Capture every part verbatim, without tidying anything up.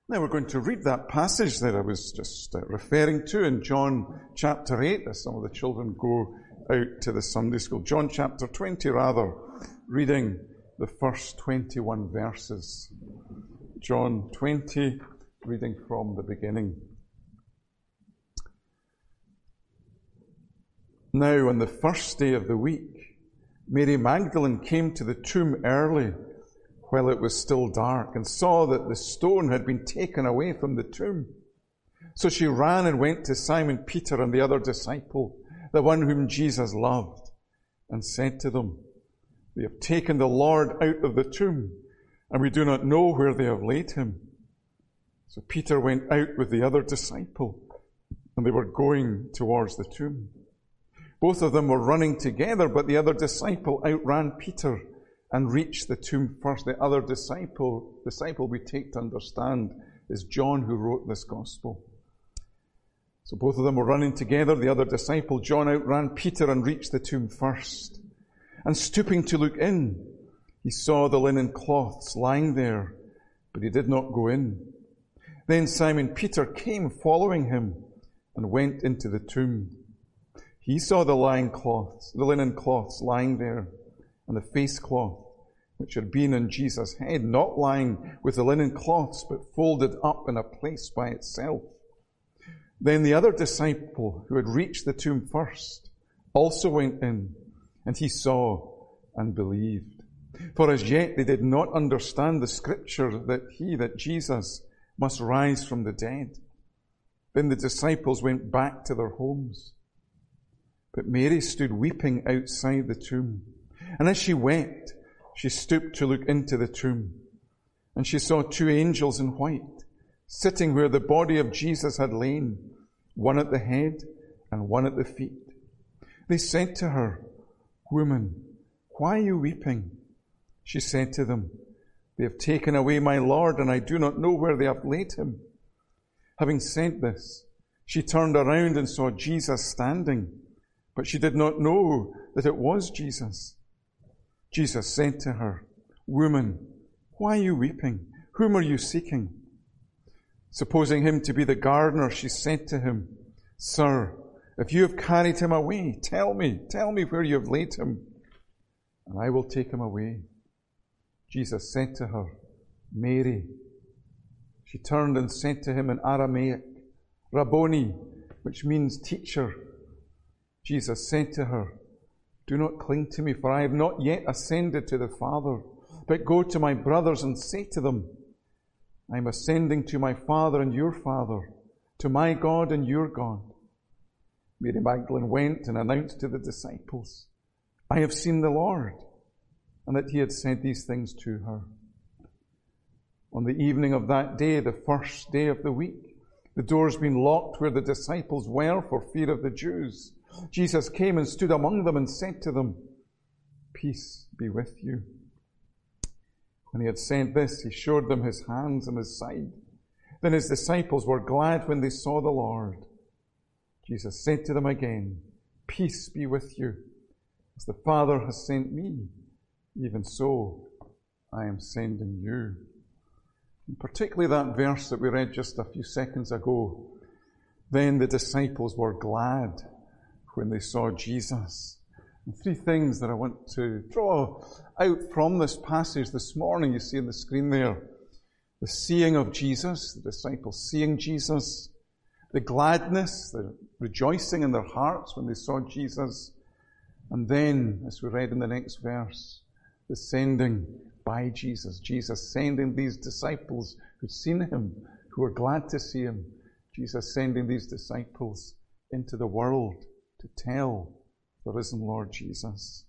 Now we're going to read that passage that I was just uh, referring to in John chapter eight, as some of the children go out to the Sunday school. John chapter twenty, rather, reading the first twenty-one verses. John twenty, reading from the beginning. Now, on the first day of the week, Mary Magdalene came to the tomb early, while it was still dark, and saw that the stone had been taken away from the tomb. So she ran and went to Simon Peter and the other disciple, the one whom Jesus loved, and said to them, "They have taken the Lord out of the tomb, and we do not know where they have laid him." So Peter went out with the other disciple, and they were going towards the tomb. Both of them were running together, but the other disciple outran Peter and reached the tomb first. The other disciple, disciple we take to understand, is John, who wrote this gospel. So both of them were running together. The other disciple, John, outran Peter and reached the tomb first. And stooping to look in, he saw the linen cloths lying there, but he did not go in. Then Simon Peter came following him and went into the tomb. He saw the lying cloths, the linen cloths lying there, and the face cloth, which had been on Jesus' head, not lying with the linen cloths, but folded up in a place by itself. Then the other disciple, who had reached the tomb first, also went in, and he saw and believed. For as yet they did not understand the scripture that he, that Jesus, must rise from the dead. Then the disciples went back to their homes. But Mary stood weeping outside the tomb. And as she wept, she stooped to look into the tomb. And she saw two angels in white, sitting where the body of Jesus had lain, one at the head and one at the feet. They said to her, "Woman, why are you weeping?" She said to them, "They have taken away my Lord, and I do not know where they have laid him." Having said this, she turned around and saw Jesus standing, but she did not know that it was Jesus. Jesus said to her, "Woman, why are you weeping? Whom are you seeking?" Supposing him to be the gardener, she said to him, "Sir, if you have carried him away, tell me, tell me where you have laid him, and I will take him away." Jesus said to her, "Mary." She turned and said to him in Aramaic, "Rabboni," which means teacher. Jesus said to her, "Do not cling to me, for I have not yet ascended to the Father, but go to my brothers and say to them, I am ascending to my Father and your Father, to my God and your God." Mary Magdalene went and announced to the disciples, "I have seen the Lord," and that he had said these things to her. On the evening of that day, the first day of the week, the doors being locked where the disciples were for fear of the Jews, Jesus came and stood among them and said to them, "Peace be with you." When he had said this, he showed them his hands and his side. Then his disciples were glad when they saw the Lord. Jesus said to them again, "Peace be with you. As the Father has sent me, even so I am sending you." And particularly that verse that we read just a few seconds ago. Then the disciples were glad when they saw Jesus. And three things that I want to draw out from this passage this morning. You see on the screen there, the seeing of Jesus, the disciples seeing Jesus, the gladness, the rejoicing in their hearts when they saw Jesus, and then, as we read in the next verse, the sending by Jesus. Jesus sending these disciples who'd seen him, who were glad to see him. Jesus sending these disciples into the world to tell the risen Lord Jesus.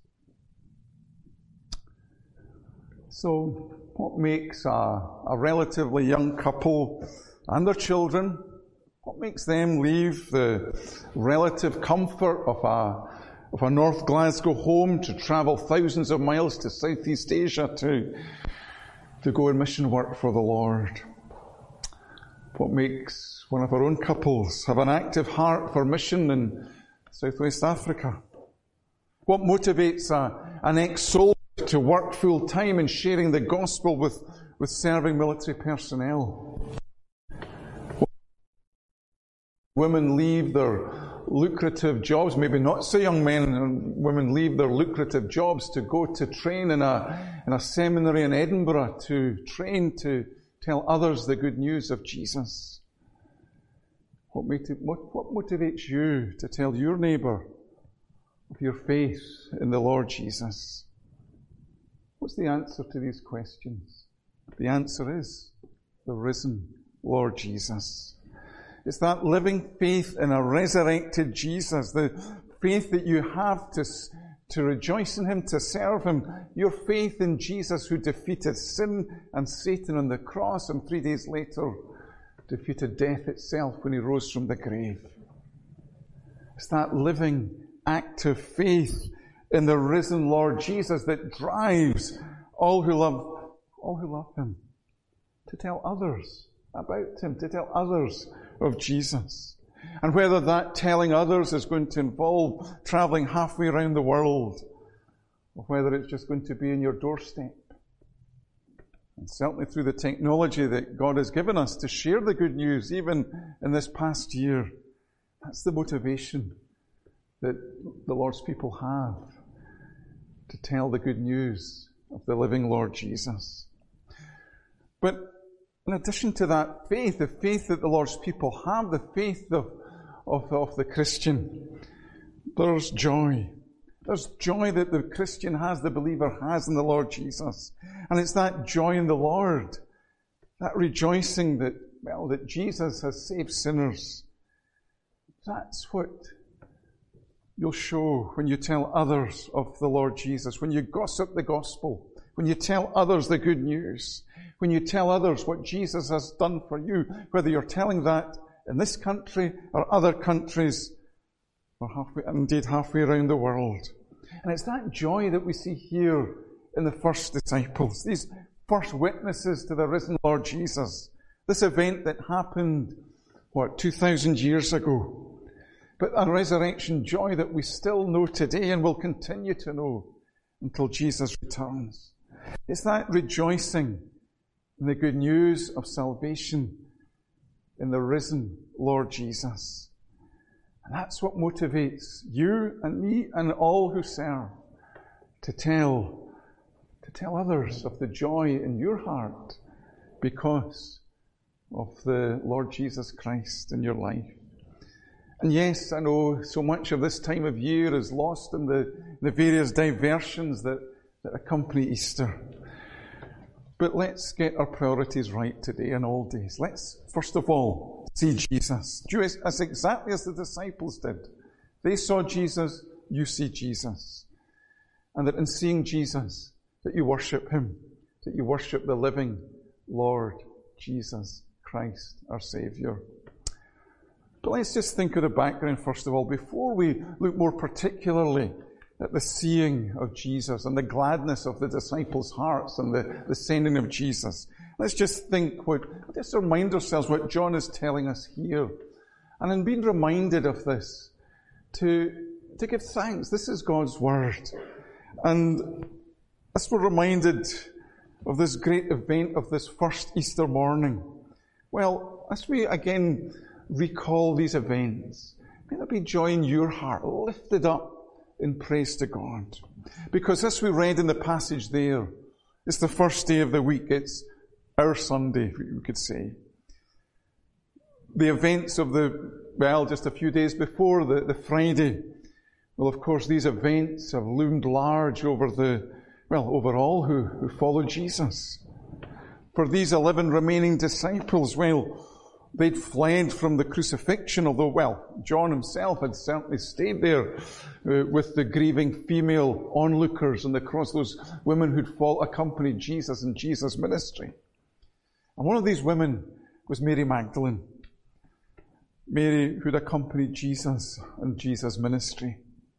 So, what makes a, a relatively young couple and their children, what makes them leave the relative comfort of a, of a North Glasgow home to travel thousands of miles to Southeast Asia to, to go in mission work for the Lord? What makes one of our own couples have an active heart for mission in Southwest Africa? What motivates a, an ex-soldier to work full-time in sharing the gospel with, with serving military personnel? women leave their lucrative jobs, maybe not so young men and women leave their lucrative jobs to go to train in a, in a seminary in Edinburgh, to train to tell others the good news of Jesus. What, motiv- what, what motivates you to tell your neighbour of your faith in the Lord Jesus? What's the answer to these questions? The answer is the risen Lord Jesus. It's that living faith in a resurrected Jesus, the faith that you have to, to rejoice in Him, to serve Him, your faith in Jesus who defeated sin and Satan on the cross and three days later defeated death itself when He rose from the grave. It's that living, active faith in the risen Lord Jesus that drives all who love, all who love Him to tell others about Him, to tell others of Jesus. And whether that telling others is going to involve travelling halfway around the world, or whether it's just going to be in your doorstep. And certainly through the technology that God has given us to share the good news, even in this past year, that's the motivation that the Lord's people have to tell the good news of the living Lord Jesus. But in addition to that faith, the faith that the Lord's people have, the faith of, of, of the Christian, there's joy. There's joy that the Christian has, the believer has in the Lord Jesus. And it's that joy in the Lord, that rejoicing that, well, that Jesus has saved sinners. That's what you'll show when you tell others of the Lord Jesus, when you gossip the gospel, when you tell others the good news, when you tell others what Jesus has done for you, whether you're telling that in this country or other countries, or halfway, indeed halfway around the world. And it's that joy that we see here in the first disciples, these first witnesses to the risen Lord Jesus. This event that happened, what, two thousand years ago. But a resurrection joy that we still know today and will continue to know until Jesus returns. It's that rejoicing in the good news of salvation in the risen Lord Jesus. And that's what motivates you and me and all who serve to tell, to tell others of the joy in your heart because of the Lord Jesus Christ in your life. And yes, I know so much of this time of year is lost in the, the various diversions that, that accompany Easter. But let's get our priorities right today and all days. Let's, first of all, see Jesus. Do as exactly as the disciples did. They saw Jesus, you see Jesus. And that in seeing Jesus, that you worship Him, that you worship the living Lord Jesus Christ, our Saviour. But let's just think of the background first of all, before we look more particularly at the seeing of Jesus and the gladness of the disciples' hearts and the, the sending of Jesus. Let's just think what, just remind ourselves what John is telling us here. And in being reminded of this, to, to give thanks. This is God's Word. And as we're reminded of this great event of this first Easter morning, well, as we again recall these events, may there be joy in your heart, lifted up in praise to God. Because as we read in the passage there, it's the first day of the week. It's our Sunday, we could say. The events of the, well, just a few days before, the, the Friday, well, of course, these events have loomed large over the, well, over all who, who follow Jesus. For these eleven remaining disciples, well, they'd fled from the crucifixion, although, well, John himself had certainly stayed there uh, with the grieving female onlookers on the cross, those women who'd fall, accompanied Jesus in Jesus' ministry. And one of these women was Mary Magdalene. Mary who'd accompanied Jesus in Jesus' ministry.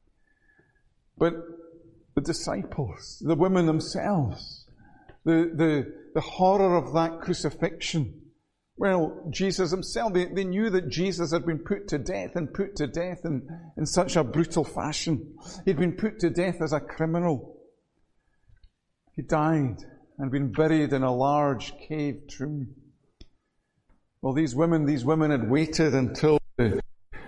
But the disciples, the women themselves, the, the, the horror of that crucifixion, well, Jesus himself, they, they knew that Jesus had been put to death and put to death in, in such a brutal fashion. He'd been put to death as a criminal. He died and been buried in a large cave tomb. Well, these women, these women had waited until the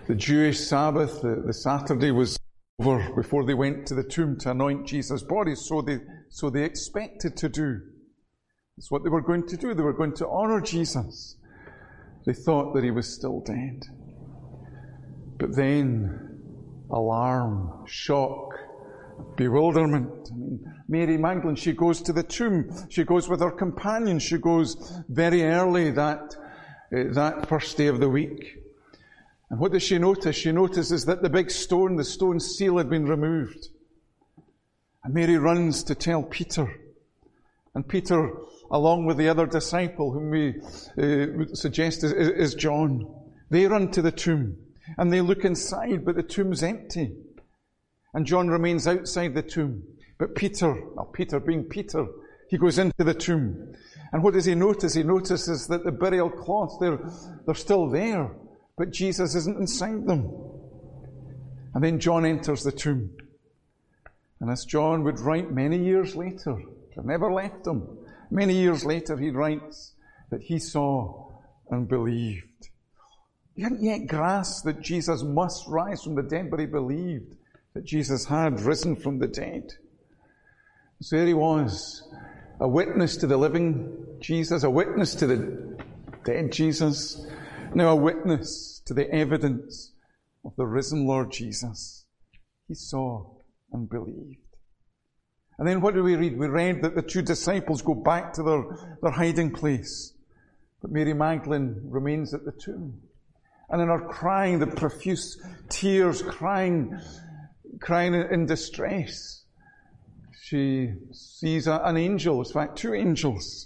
the Jewish Sabbath, the, the Saturday was over before they went to the tomb to anoint Jesus' body, so they, so they expected to do. It's what they were going to do. They were going to honor Jesus. They thought that he was still dead. But then, alarm, shock, bewilderment. I mean, Mary Magdalene, she goes to the tomb. She goes with her companion. She goes very early that, uh, that first day of the week. And what does she notice? She notices that the big stone, the stone seal had been removed. And Mary runs to tell Peter. And Peter, along with the other disciple, whom we uh, suggest is, is John, they run to the tomb. And they look inside, but the tomb's empty. And John remains outside the tomb. But Peter, well, Peter being Peter, he goes into the tomb. And what does he notice? He notices that the burial cloths, they're, they're still there. But Jesus isn't inside them. And then John enters the tomb. And as John would write many years later, I've never left him, many years later he writes that he saw and believed. He hadn't yet grasped that Jesus must rise from the dead, but he believed that Jesus had risen from the dead. So there he was, a witness to the living Jesus, a witness to the dead Jesus, now a witness to the evidence of the risen Lord Jesus. He saw and believed. And then what do we read? We read that the two disciples go back to their, their hiding place. But Mary Magdalene remains at the tomb. And in her crying, the profuse tears, crying, crying in distress, she sees a, an angel, in fact, two angels.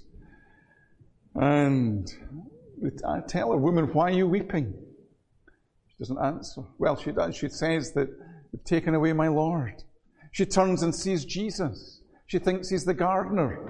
And I tell her, woman, why are you weeping? She doesn't answer. Well, she does. She says that they've taken away my Lord. She turns and sees Jesus. She thinks he's the gardener.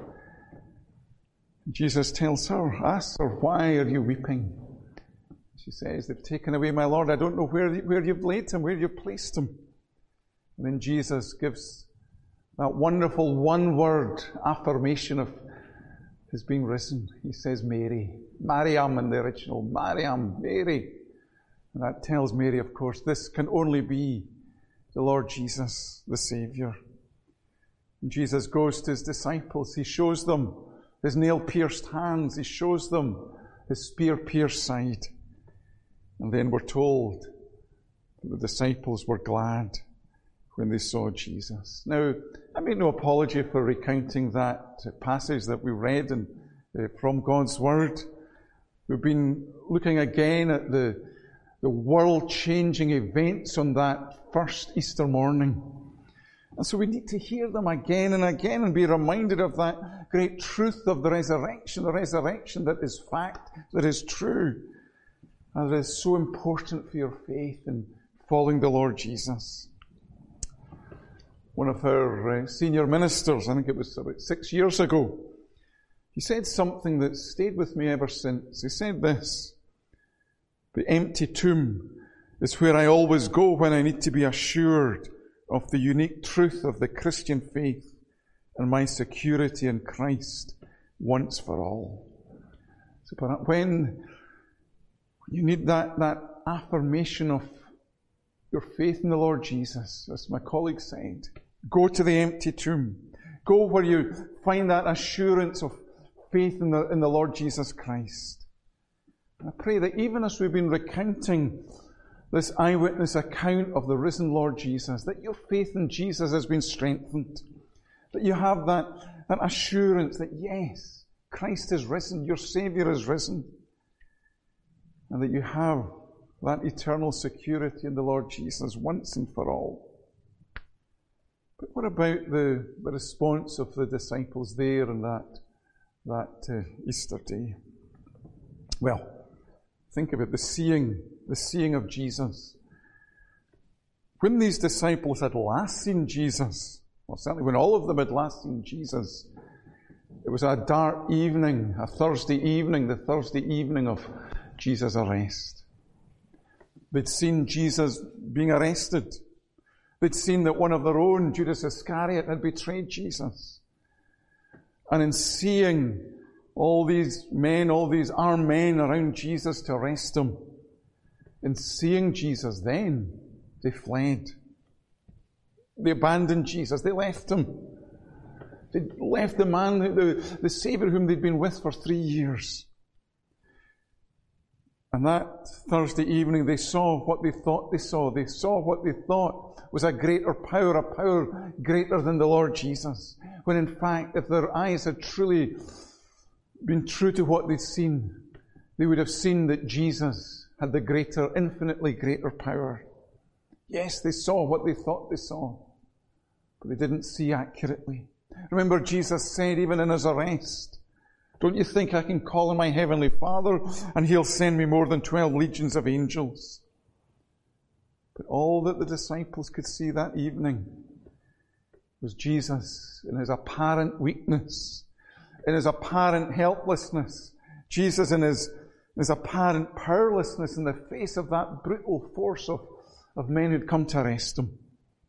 Jesus tells her, ask her, why are you weeping? She says, they've taken away my Lord. I don't know where, where you've laid him, where you've placed him. And then Jesus gives that wonderful one-word affirmation of his being risen. He says, Mary. Mariam in the original. Mariam, Mary. And that tells Mary, of course, this can only be the Lord Jesus, the Savior. And Jesus goes to his disciples. He shows them his nail-pierced hands. He shows them his spear-pierced side. And then we're told that the disciples were glad when they saw Jesus. Now, I make no apology for recounting that passage that we read in, uh, from God's Word. We've been looking again at the, the world-changing events on that first Easter morning. And so we need to hear them again and again and be reminded of that great truth of the resurrection, the resurrection that is fact, that is true, and that is so important for your faith in following the Lord Jesus. One of our uh, senior ministers, I think it was about six years ago, he said something that stayed with me ever since. He said this, the empty tomb is where I always go when I need to be assured of the unique truth of the Christian faith and my security in Christ once for all. So when you need that, that affirmation of your faith in the Lord Jesus, as my colleague said, go to the empty tomb. Go where you find that assurance of faith in the, in the Lord Jesus Christ. And I pray that even as we've been recounting this eyewitness account of the risen Lord Jesus, that your faith in Jesus has been strengthened. That you have that, that assurance that yes, Christ is risen, your Savior is risen. And that you have that eternal security in the Lord Jesus once and for all. But what about the, the response of the disciples there on that, that uh, Easter day? Well, think of it, the seeing, the seeing of Jesus. When these disciples had last seen Jesus, well, certainly when all of them had last seen Jesus, it was a dark evening, a Thursday evening, the Thursday evening of Jesus' arrest. They'd seen Jesus being arrested. They'd seen that one of their own, Judas Iscariot, had betrayed Jesus. And in seeing all these men, all these armed men around Jesus to arrest him, In seeing Jesus then, they fled. They abandoned Jesus. They left him. They left the man, the, the Saviour whom they'd been with for three years. And that Thursday evening, they saw what they thought they saw. They saw what they thought was a greater power, a power greater than the Lord Jesus. When in fact, if their eyes had truly been true to what they'd seen, they would have seen that Jesus had the greater, infinitely greater power. Yes, they saw what they thought they saw, but they didn't see accurately. Remember, Jesus said, even in his arrest, don't you think I can call on my heavenly Father and he'll send me more than twelve legions of angels? But all that the disciples could see that evening was Jesus in his apparent weakness, in his apparent helplessness, Jesus in his, his apparent powerlessness in the face of that brutal force of, of men who'd come to arrest him.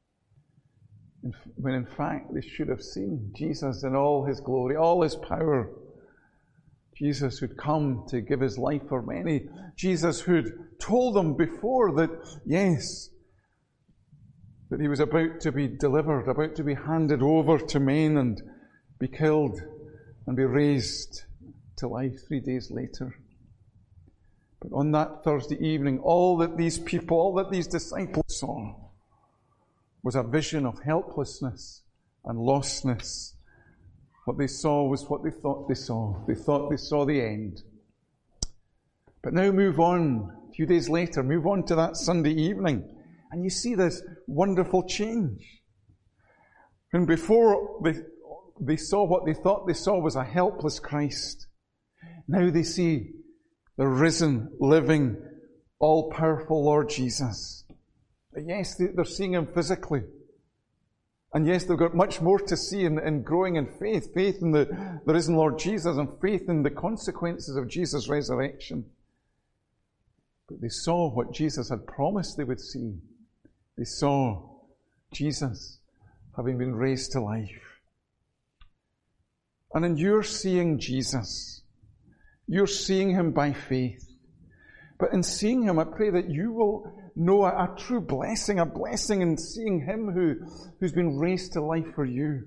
When in fact they should have seen Jesus in all his glory, all his power. Jesus who'd come to give his life for many. Jesus who'd told them before that, yes, that he was about to be delivered, about to be handed over to men and be killed and be raised to life three days later. But on that Thursday evening, all that these people, all that these disciples saw was a vision of helplessness and lostness. What they saw was what they thought they saw. They thought they saw the end. But now move on, a few days later, move on to that Sunday evening, and you see this wonderful change. And before they, they saw what they thought they saw was a helpless Christ, now they see the risen, living, all-powerful Lord Jesus. Yes, they're seeing him physically. And yes, they've got much more to see in, in growing in faith. Faith in the, the risen Lord Jesus and faith in the consequences of Jesus' resurrection. But they saw what Jesus had promised they would see. They saw Jesus having been raised to life. And in your seeing Jesus, you're seeing him by faith. But in seeing him, I pray that you will know a, a true blessing, a blessing in seeing him who, who's been raised to life for you.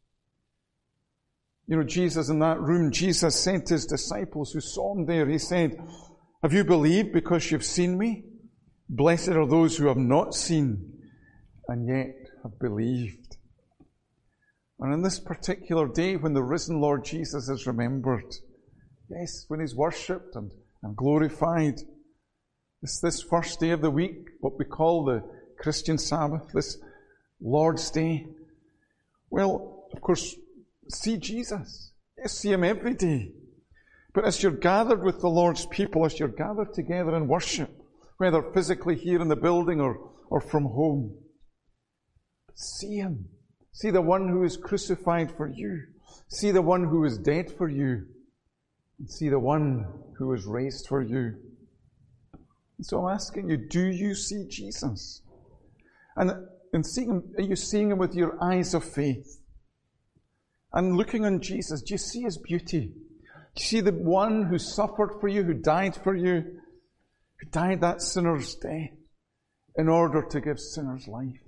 You know, Jesus in that room, Jesus sent his disciples who saw him there. He said, have you believed because you've seen me? Blessed are those who have not seen and yet have believed. And on this particular day when the risen Lord Jesus is remembered, yes, when he's worshipped and, and glorified, This, this first day of the week, what we call the Christian Sabbath, this Lord's Day. Well, of course, see Jesus. Yes, see him every day. But as you're gathered with the Lord's people, as you're gathered together in worship, whether physically here in the building or, or from home, see him. See the one who is crucified for you. See the one who is dead for you. And see the one who is raised for you. So I'm asking you, do you see Jesus? And in seeing him, are you seeing him with your eyes of faith? And looking on Jesus, do you see his beauty? Do you see the one who suffered for you, who died for you, who died that sinner's death in order to give sinners life?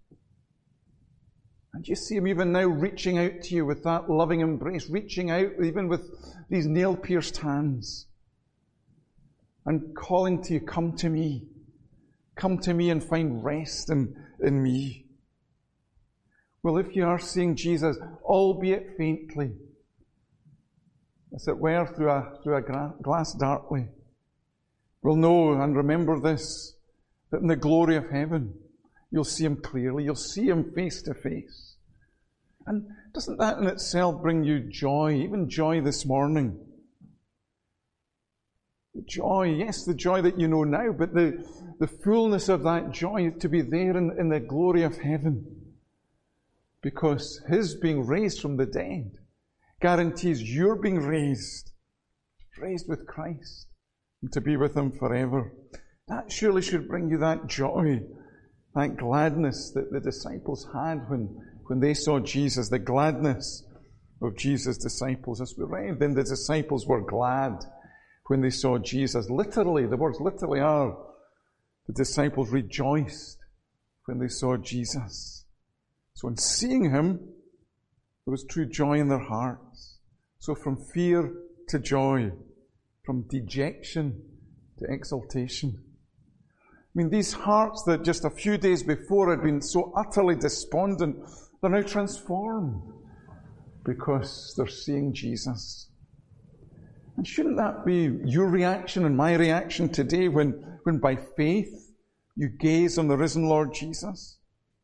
And do you see him even now reaching out to you with that loving embrace, reaching out even with these nail-pierced hands, and calling to you, come to me. Come to me and find rest in, in me. Well, if you are seeing Jesus, albeit faintly, as it were through a, through a gra- glass darkly, we'll know and remember this, that in the glory of heaven, you'll see him clearly. You'll see him face to face. And doesn't that in itself bring you joy, even joy this morning? The joy, yes, the joy that you know now, but the, the fullness of that joy to be there in, in the glory of heaven. Because his being raised from the dead guarantees you're being raised, raised with Christ, and to be with him forever. That surely should bring you that joy, that gladness that the disciples had when, when they saw Jesus, the gladness of Jesus' disciples. As we read, then the disciples were glad when they saw Jesus. Literally, the words literally are, The disciples rejoiced when they saw Jesus. So in seeing him, there was true joy in their hearts. So from fear to joy, from dejection to exaltation. I mean, these hearts that just a few days before had been so utterly despondent, they're now transformed because they're seeing Jesus. And shouldn't that be your reaction and my reaction today when, when by faith you gaze on the risen Lord Jesus?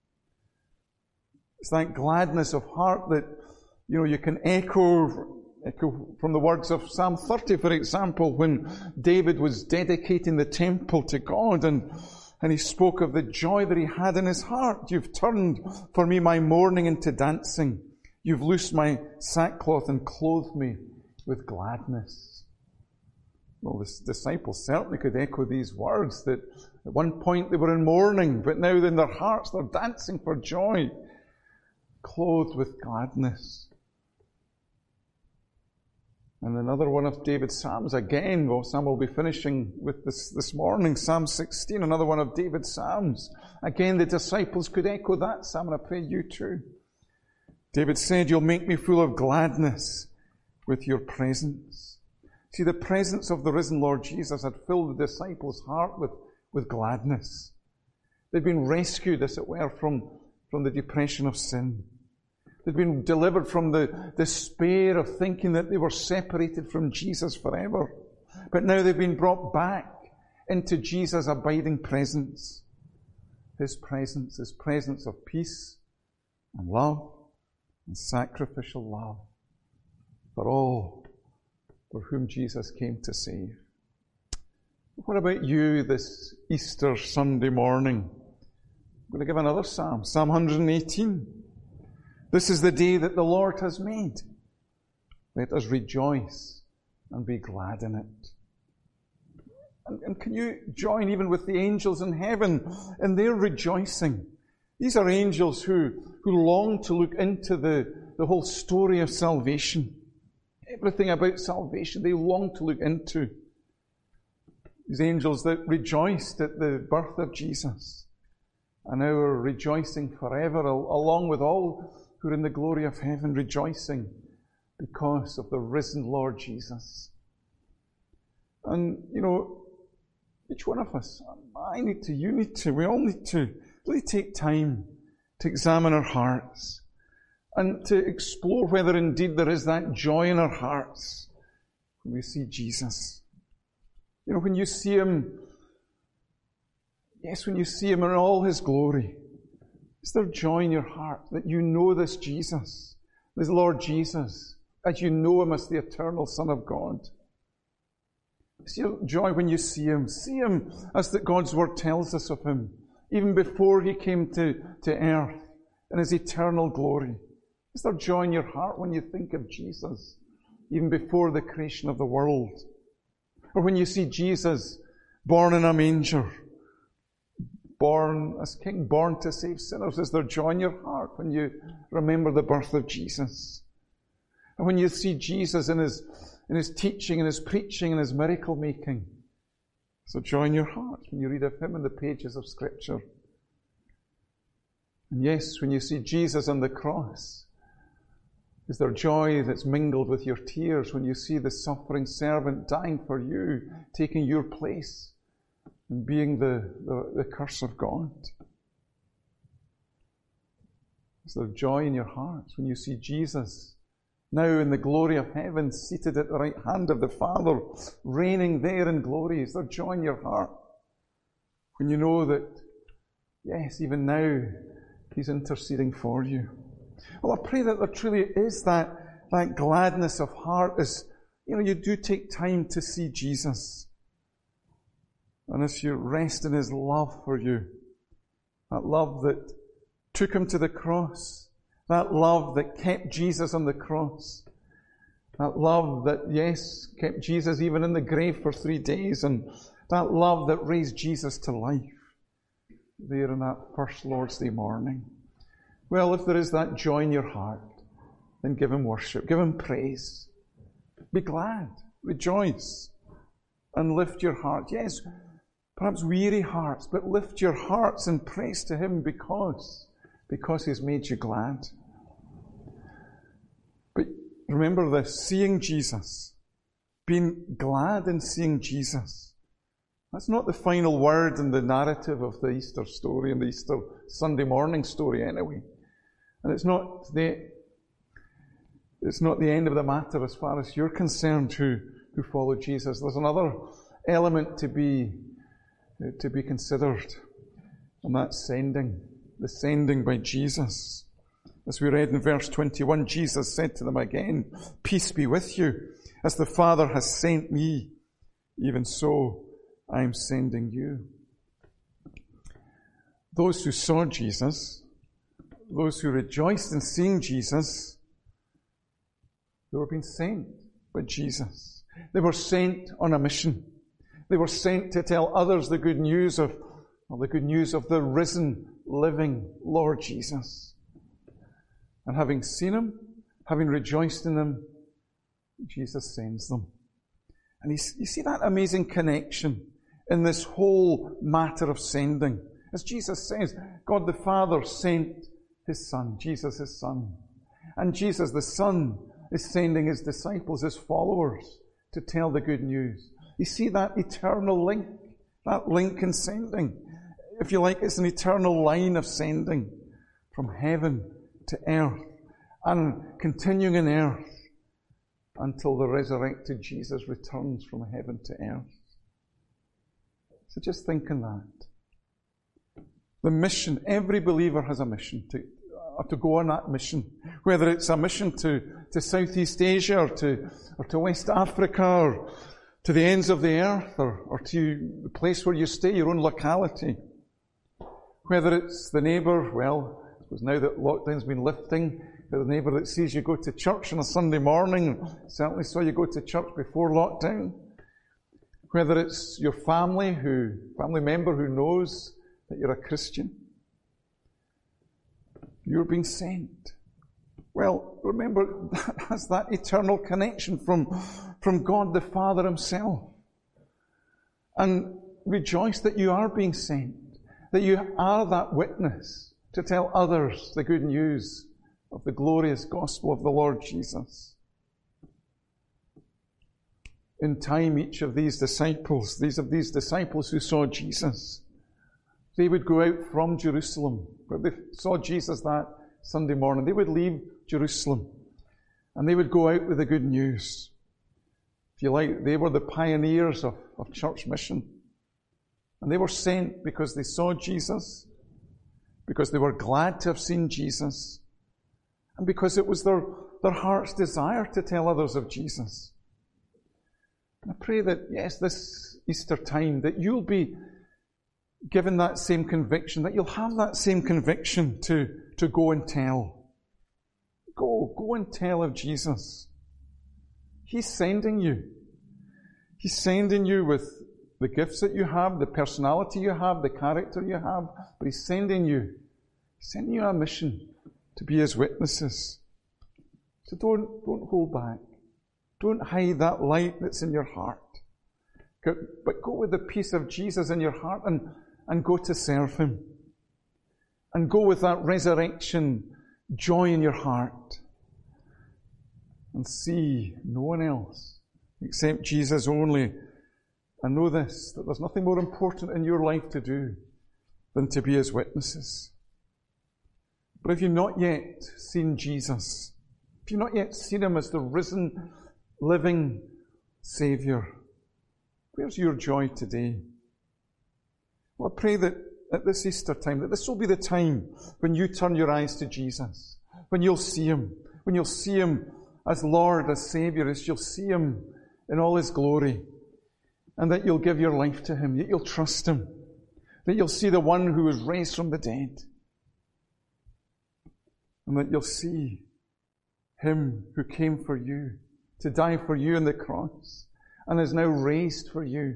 It's that gladness of heart that, you know, you can echo, echo from the words of Psalm thirty, for example, when David was dedicating the temple to God and, and he spoke of the joy that he had in his heart. You've turned for me my mourning into dancing. You've loosed my sackcloth and clothed me with gladness. Well, the disciples certainly could echo these words, that at one point they were in mourning, but now in their hearts they're dancing for joy, clothed with gladness. And another one of David's Psalms, again, well, Sam will be finishing with this this morning, Psalm sixteen, another one of David's Psalms. Again, the disciples could echo that Psalm, and I pray you too. David said, you'll make me full of gladness with your presence. See, the presence of the risen Lord Jesus had filled the disciples' heart with, with gladness. They'd been rescued, as it were, from, from the depression of sin. They'd been delivered from the despair of thinking that they were separated from Jesus forever. But now they've been brought back into Jesus' abiding presence. His presence, His presence of peace and love and sacrificial love for all for whom Jesus came to save. What about you this Easter Sunday morning? I'm going to give another psalm, Psalm one hundred eighteen. This is the day that the Lord has made. Let us rejoice and be glad in it. And, and can you join even with the angels in heaven in their rejoicing? These are angels who, who long to look into the, the whole story of salvation. Everything about salvation they long to look into. These angels that rejoiced at the birth of Jesus and now are rejoicing forever, along with all who are in the glory of heaven, rejoicing because of the risen Lord Jesus. And, you know, each one of us, I need to, you need to, we all need to really take time to examine our hearts and to explore whether indeed there is that joy in our hearts when we see Jesus. You know, when you see Him, yes, when you see Him in all His glory, is there joy in your heart that you know this Jesus, this Lord Jesus, as you know Him as the eternal Son of God? Is there joy when you see Him? See Him as that God's Word tells us of Him, even before He came to, to earth in His eternal glory. Is there joy in your heart when you think of Jesus, even before the creation of the world? Or when you see Jesus born in a manger, born as King, born to save sinners, is there joy in your heart when you remember the birth of Jesus? And when you see Jesus in His, in His teaching, in His preaching, in His miracle making, is there joy in your heart when you read of Him in the pages of Scripture? And yes, when you see Jesus on the cross, is there joy that's mingled with your tears when you see the suffering servant dying for you, taking your place and being the, the, the curse of God? Is there joy in your hearts when you see Jesus now in the glory of heaven, seated at the right hand of the Father, reigning there in glory? Is there joy in your heart when you know that, yes, even now He's interceding for you? Well, I pray that there truly is that, that gladness of heart as, you know, you do take time to see Jesus. And as you rest in His love for you, that love that took Him to the cross, that love that kept Jesus on the cross, that love that, yes, kept Jesus even in the grave for three days, and that love that raised Jesus to life there on that first Lord's Day morning. Well, if there is that joy in your heart, then give Him worship, give Him praise. Be glad, rejoice, and lift your heart. Yes, perhaps weary hearts, but lift your hearts in praise to Him because, because He's made you glad. But remember this, seeing Jesus, being glad in seeing Jesus, that's not the final word in the narrative of the Easter story and the Easter Sunday morning story anyway. And it's not the it's not the end of the matter as far as you're concerned who, who follow Jesus. There's another element to be to be considered, and that's sending. The sending by Jesus. As we read in verse twenty-one, Jesus said to them again, "Peace be with you. As the Father has sent me, even so I am sending you." Those who saw Jesus, those who rejoiced in seeing Jesus, they were being sent by Jesus. They were sent on a mission. They were sent to tell others the good news of, well, the good news of the risen, living Lord Jesus. And having seen Him, having rejoiced in Him, Jesus sends them. And you see that amazing connection in this whole matter of sending. As Jesus says, God the Father sent His Son, Jesus His Son. And Jesus the Son is sending His disciples, His followers, to tell the good news. You see that eternal link, that link in sending. If you like, it's an eternal line of sending from heaven to earth and continuing in earth until the resurrected Jesus returns from heaven to earth. So just think on that. The mission, every believer has a mission to, uh, to go on that mission. Whether it's a mission to, to Southeast Asia or to, or to West Africa or to the ends of the earth or, or to the place where you stay, your own locality. Whether it's the neighbour, well, I suppose now that lockdown's been lifting, the neighbour that sees you go to church on a Sunday morning, certainly saw you go to church before lockdown. Whether it's your family who, family member who knows that you're a Christian. You're being sent. Well, remember, that has that eternal connection from, from God the Father Himself. And rejoice that you are being sent, that you are that witness to tell others the good news of the glorious gospel of the Lord Jesus. In time, each of these disciples, these of these disciples who saw Jesus, they would go out from Jerusalem, where they saw Jesus that Sunday morning. They would leave Jerusalem, and they would go out with the good news. If you like, they were the pioneers of, of church mission. And they were sent because they saw Jesus, because they were glad to have seen Jesus, and because it was their, their heart's desire to tell others of Jesus. And I pray that, yes, this Easter time, that you'll be given that same conviction, that you'll have that same conviction to, to go and tell. Go, go and tell of Jesus. He's sending you. He's sending you with the gifts that you have, the personality you have, the character you have, but He's sending you, He's sending you a mission to be His witnesses. So don't, don't hold back. Don't hide that light that's in your heart. Go, but go with the peace of Jesus in your heart and, and go to serve Him. And go with that resurrection joy in your heart. And see no one else except Jesus only. And know this, that there's nothing more important in your life to do than to be His witnesses. But if you've not yet seen Jesus, if you've not yet seen Him as the risen, living Saviour, where's your joy today? Well, I pray that at this Easter time, that this will be the time when you turn your eyes to Jesus, when you'll see Him, when you'll see Him as Lord, as Saviour, as you'll see Him in all His glory, and that you'll give your life to Him, that you'll trust Him, that you'll see the one who was raised from the dead, and that you'll see Him who came for you, to die for you on the cross, and is now raised for you.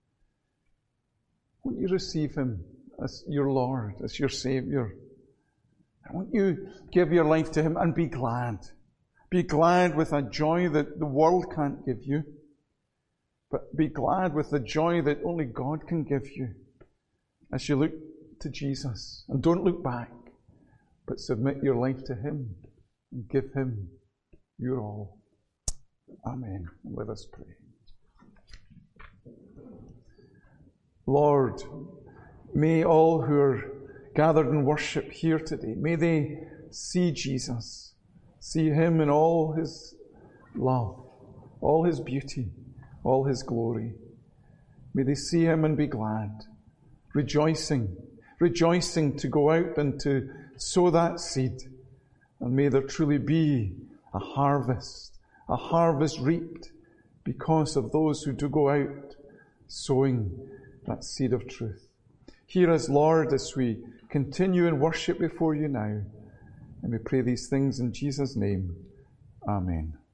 Won't you receive Him as your Lord, as your Saviour? Won't you give your life to Him and be glad? Be glad with a joy that the world can't give you. but be glad with the joy that only God can give you as you look to Jesus. And don't look back, but submit your life to Him and give Him your all. Amen. And let us pray. Lord, may all who are gathered in worship here today, may they see Jesus, see Him in all His love, all His beauty, all His glory. May they see Him and be glad, rejoicing, rejoicing to go out and to sow that seed. And may there truly be a harvest, a harvest reaped because of those who do go out sowing that seed of truth. Hear us, Lord, as we continue in worship before you now. And we pray these things in Jesus' name. Amen.